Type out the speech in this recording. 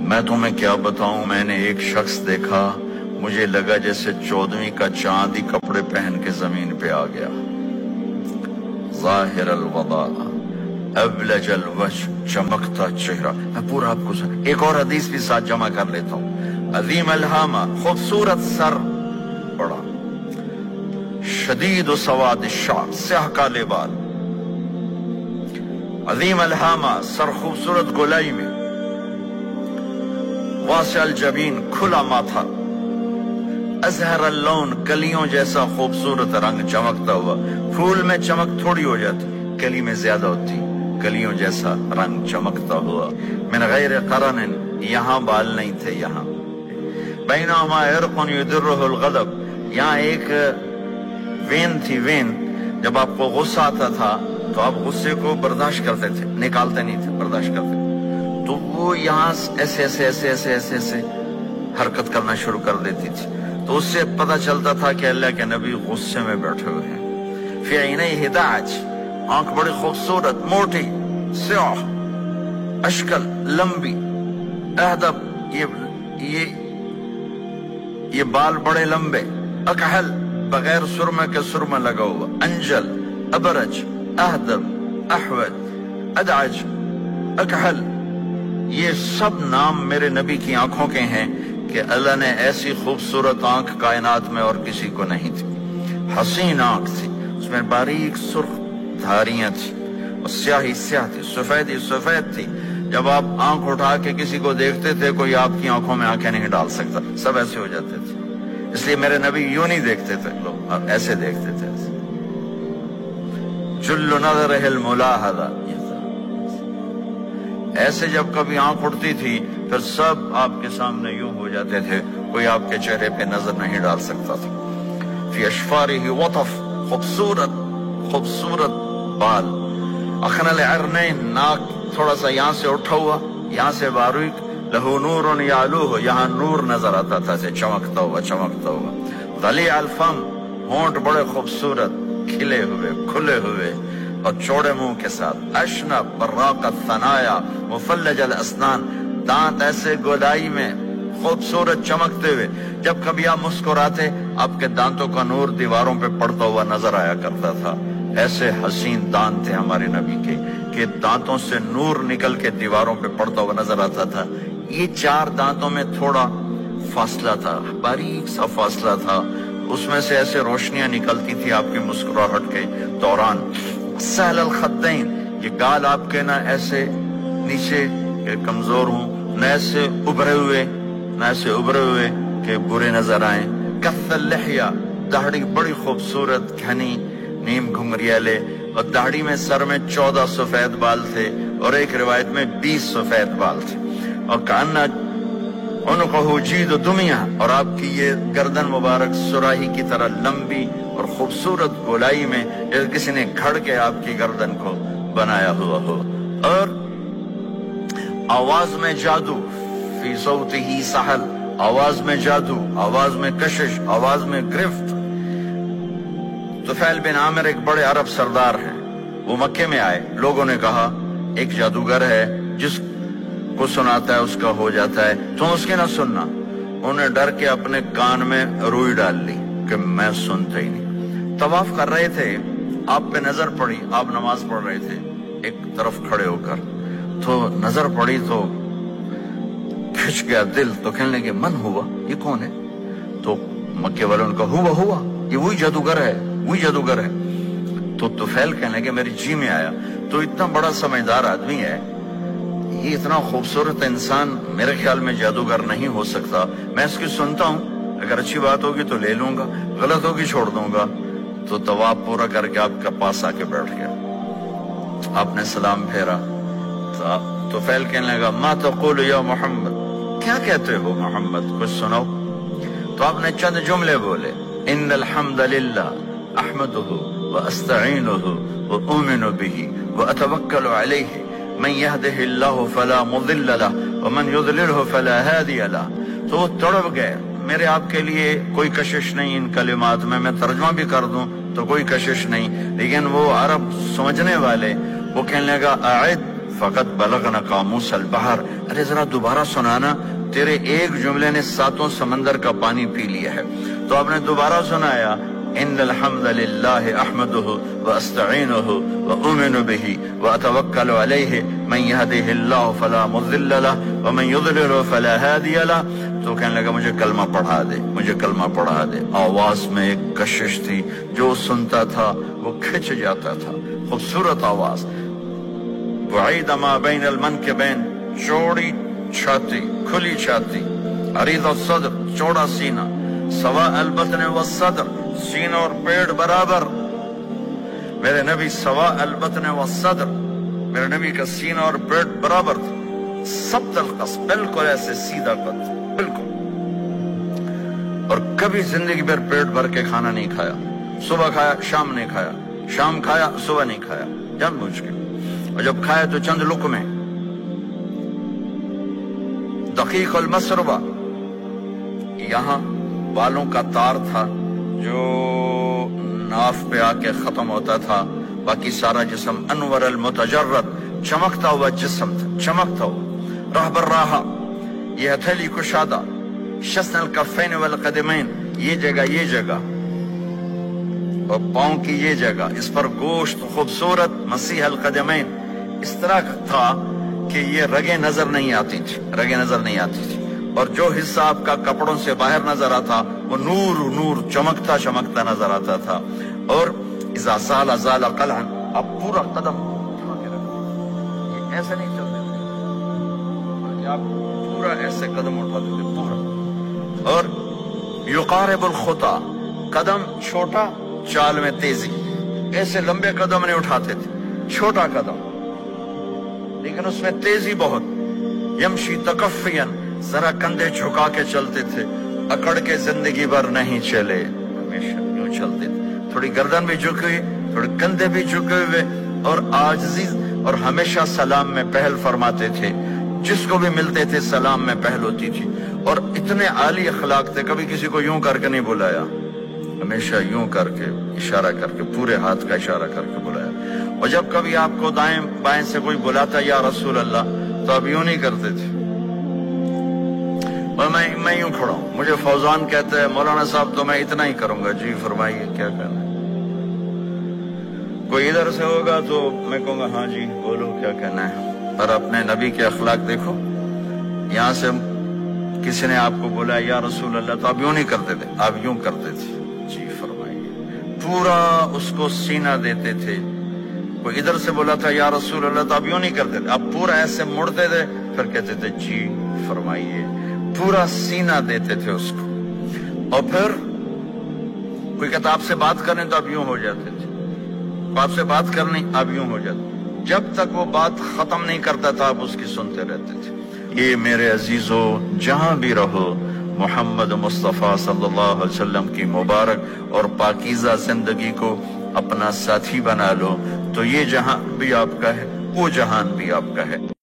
میں تمہیں کیا بتاؤں، میں نے ایک شخص دیکھا، مجھے لگا جیسے 14ویں کا چاند ہی کپڑے پہن کے زمین پہ آ گیا. ظاہر الوضاء ابلج الوجه، چمکتا چہرہ. میں پورا آپ کو ایک اور حدیث بھی ساتھ جمع کر لیتا ہوں. عظیم الہامہ، خوبصورت سر، بڑا شدید و سواد الشعر، سیاہ کالے بال. عظیم الہامہ، سر خوبصورت گولائی میں. واسع الجبین، کھلا ماتھا. ازہر اللون، کلیوں جیسا خوبصورت رنگ، چمکتا ہوا. پھول میں چمک تھوڑی ہو جاتی، کلی میں زیادہ ہوتی. کلیوں جیسا رنگ، چمکتا ہوا. من غیر قرن، یہاں بال نہیں تھے. یہاں بینہما عرق یدرہ الغضب، یہاں ایک وین تھی. وین، جب آپ کو غصہ آتا تھا تو آپ غصے کو برداشت کرتے تھے، نکالتے نہیں تھے، برداشت کرتے. تو وہ یہاں ایسے ایسے ایسے ایسے ایسے ایسے حرکت کرنا شروع کر دیتی تھی. تو اس سے پتہ چلتا تھا کہ اللہ کے نبی غصے میں بیٹھے ہوئے ہیں. فی عینیہ دعج، آنکھ بڑی خوبصورت، موٹی، سیاہ، اشکل، لمبی. اہدب، یہ بال بڑے لمبے. اکحل، بغیر سرمے کے سرمہ لگا ہوا. انجل، ابرج، اہدب، احود، ادعج، اکحل. یہ سب نام میرے نبی کی آنکھوں کے ہیں کہ اللہ نے ایسی خوبصورت آنکھ کائنات میں اور کسی کو نہیں تھی. حسین آنکھ تھی، اس میں باریک سرخ دھاریاں تھی، اور سیاہی سیاہ تھی، سفیدی سفید تھی. جب آپ آنکھ اٹھا کے کسی کو دیکھتے تھے، کوئی آپ کی آنکھوں میں آنکھیں نہیں ڈال سکتا، سب ایسے ہو جاتے تھے. اس لیے میرے نبی یوں نہیں دیکھتے تھے، لوگ ایسے دیکھتے تھے. جل نظرہ الملاحظہ، ایسے جب کبھی آنکھ اٹھتی تھی پھر سب آپ کے سامنے یوں ہو جاتے تھے، کوئی آپ کے چہرے پہ نظر نہیں ڈال سکتا تھا. فی اشفارہ وطف، خوبصورت خوبصورت بال. اخن العرنین، ناک تھوڑا سا یہاں سے اٹھا ہوا، یہاں سے باریک. لہو نور یعلوہ، یہاں نور نظر آتا تھا، سے چمکتا ہوا چمکتا ہوا. ضلیع الفم، ہونٹ بڑے خوبصورت، کھلے ہوئے کھلے ہوئے اور چوڑے منہ کے ساتھ. اشنب براق الثنایا مفلج الاسنان، دانت ایسے گودائی میں خوبصورت چمکتے ہوئے. جب کبھی آپ مسکراتے، آپ کے دانتوں کا نور دیواروں پہ پڑتا ہوا نظر آیا کرتا تھا. ایسے حسین دانت تھے ہمارے نبی کے کہ دانتوں سے نور نکل کے دیواروں پہ پڑتا ہوا نظر آتا تھا. یہ 4 دانتوں میں تھوڑا فاصلہ تھا، باریک سا فاصلہ تھا، اس میں سے ایسے روشنیاں نکلتی تھی آپ کی مسکراہٹ کے دوران. سہل الخدین، یہ گال آپ کے نہ ایسے نیچے کہ کمزور ہوں، نہ ایسے ابھرے ہوئے کہ برے نظر آئیں. کث اللحیہ، داڑھی بڑی خوبصورت گھنی، نیم گھنگریالے، اور داڑھی میں سر میں 14 سفید بال تھے، اور ایک روایت میں 20 سفید بال تھے. اور کأن عنقہ جید دمیہ، اور آپ کی یہ گردن مبارک سراہی کی طرح لمبی اور خوبصورت گولائی میں، جیسے کسی نے گھڑ کے آپ کی گردن کو بنایا ہوا ہو. اور آواز میں جادو، فی صوتہ سحل، آواز میں جادو، آواز میں کشش، آواز میں گرفت. طفیل بن عامر ایک بڑے عرب سردار ہیں، وہ مکے میں آئے. لوگوں نے کہا ایک جادوگر ہے، جس کو سناتا ہے اس کا ہو جاتا ہے، تو اس کی نہ سننا. انہیں ڈر کے اپنے کان میں روئی ڈال لی کہ میں سنتا ہی نہیں. طواف کر رہے تھے، آپ پہ نظر پڑی، آپ نماز پڑھ رہے تھے ایک طرف کھڑے ہو کر، تو نظر پڑی تو کھچ گیا دل. تو کہنے لگے من ہوا، یہ کون ہے؟ تو مکے والوں نے کہا ہوا، یہ وہی جادوگر ہے، وہی جادوگر ہے. تو طفیل کہنے لگے میری جی میں آیا. تو اتنا بڑا سمجھدار آدمی ہے، یہ اتنا خوبصورت انسان میرے خیال میں جادوگر نہیں ہو سکتا. میں اس کی سنتا ہوں، اگر اچھی بات ہوگی تو لے لوں گا، غلط ہوگی چھوڑ دوں گا. تو طواف پورا کر کے آپ کے پاس آ کے بیٹھ گیا. آپ نے سلام پھیرا. تو فیل کہنے لگا ما تقول یا محمد، کیا کہتے ہو محمد، کچھ سناؤ. تو آپ نے چند جملے بولے. ان الحمد للہ احمدہ واستعینہ واؤمن بہ واتوکل علیہ من یہدہ اللہ فلا مضل لہ ومن یضللہ فلا ہادی لہ. تو وہ تڑپ گئے. میرے آپ کے لیے کوئی کشش نہیں ان کلمات میں ترجمہ بھی کر دوں تو کوئی کشش نہیں. لیکن وہ عرب سمجھنے والے وہ کہنے لگا اعد فقط بلغنا قاموس البحر. ارے ذرا دوبارہ سنانا, تیرے ایک جملے نے 7 سمندر کا پانی پی لیا ہے. تو آپ نے دوبارہ سنایا, ان الحمد للہ احمدہ واستعینہ واؤمن بہ واتوکل علیہ من یہدہ اللہ فلا مضل لہ ومن یضلل فلا ہادی لہ. تو کہنے لگا مجھے کلمہ پڑھا دے, مجھے کلمہ پڑھا دے. آواز میں ایک کشش تھی, جو سنتا تھا وہ کھچ جاتا تھا. خوبصورت آواز. وعید ما بین المنکبین, چوڑی چھاتی, کھلی چھاتی. عریض الصدر, چوڑا سینہ. سواء البطن والصدر, سینہ اور پیٹ برابر. میرے نبی سواء البطن والصدر, میرے نبی کا سینہ اور پیٹ برابر تھا. سبت القصد, بالکل ایسے سیدھا قد, بالکل. اور کبھی زندگی پر پیٹ بھر کے کھانا نہیں کھایا. صبح کھایا, شام نہیں کھایا, شام کھایا, صبح نہیں کھایا, جان بوجھ کے. اور جب کھایا تو چند لقمے. دقیق المسربہ, یہاں بالوں کا تار تھا جو ناف پہ آ کے ختم ہوتا تھا, باقی سارا جسم انور المتجرد, چمکتا ہوا جسم تھا, چمکتا ہوا. رہبر راہا, یہ ہتھیلی کشادہ. شسن الکفین والقدمین, یہ جگہ, یہ جگہ, اور پاؤں کی یہ جگہ, اس پر گوشت خوبصورت. مسیح القدمین, اس طرح تھا کہ یہ رگیں نظر نہیں آتی تھی, رگیں نظر نہیں آتی تھی. اور جو حصہ آپ کا کپڑوں سے باہر نظر آتا وہ نور نور چمکتا چمکتا نظر آتا تھا. اور اذا زال زال قلعا, اب پورا قدم اٹھا کے رکھتے, یہ ایسے نہیں چلتے تھے بلکہ آپ پورا ایسے قدم اٹھاتے تھے پورا. اور یقارب الخطا, قدم چھوٹا, چال میں تیزی. ایسے لمبے قدم نہیں اٹھاتے تھے, چھوٹا قدم لیکن اس میں تیزی بہت. یمشی تکفین, ذرا کندھے جھکا کے چلتے تھے, اکڑ کے زندگی بھر نہیں چلے, ہمیشہ یوں چلتے تھے. تھوڑی گردن بھی جھکی ہوئی, تھوڑے کندھے بھی جھکے ہوئے, اور عاجزی. اور ہمیشہ سلام میں پہل فرماتے تھے, جس کو بھی ملتے تھے سلام میں پہل ہوتی تھی. اور اتنے عالی اخلاق تھے, کبھی کسی کو یوں کر کے نہیں بلایا, ہمیشہ یوں کر کے, اشارہ کر کے, پورے ہاتھ کا اشارہ کر کے بلایا. اور جب کبھی آپ کو دائیں بائیں سے کوئی بلاتا یا رسول اللہ, تو آپ یوں نہیں کرتے تھے. اور میں یوں کھڑا ہوں, مجھے فوزان کہتے ہیں مولانا صاحب تو میں اتنا ہی کروں گا. جی فرمائیے کیا کہنا ہے. کوئی ادھر سے ہوگا تو میں کہوں گا ہاں جی بولو کیا کہنا ہے. اور اپنے نبی کے اخلاق دیکھو, یہاں سے کسی نے آپ کو بولا یا رسول اللہ تو آپ یوں نہیں کرتے تھے, آپ یوں کرتے تھے. جی فرمائیے, پورا اس کو سینہ دیتے تھے. کوئی ادھر سے بولا تھا یا رسول اللہ تو آپ یوں نہیں کرتے تھے, آپ پورا ایسے مڑتے تھے, پھر کہتے تھے جی فرمائیے. پورا سینہ دیتے تھے اس کو. اور پھر کوئی کہتا آپ سے بات کریں تو آپ یوں ہو جاتے تھے, آپ سے بات کرنی آپ یوں ہو جاتے. جب تک وہ بات ختم نہیں کرتا تھا آپ اس کی سنتے رہتے تھے. یہ میرے عزیزو, جہاں بھی رہو محمد مصطفیٰ صلی اللہ علیہ وسلم کی مبارک اور پاکیزہ زندگی کو اپنا ساتھی بنا لو, تو یہ جہاں بھی آپ کا ہے, وہ جہان بھی آپ کا ہے.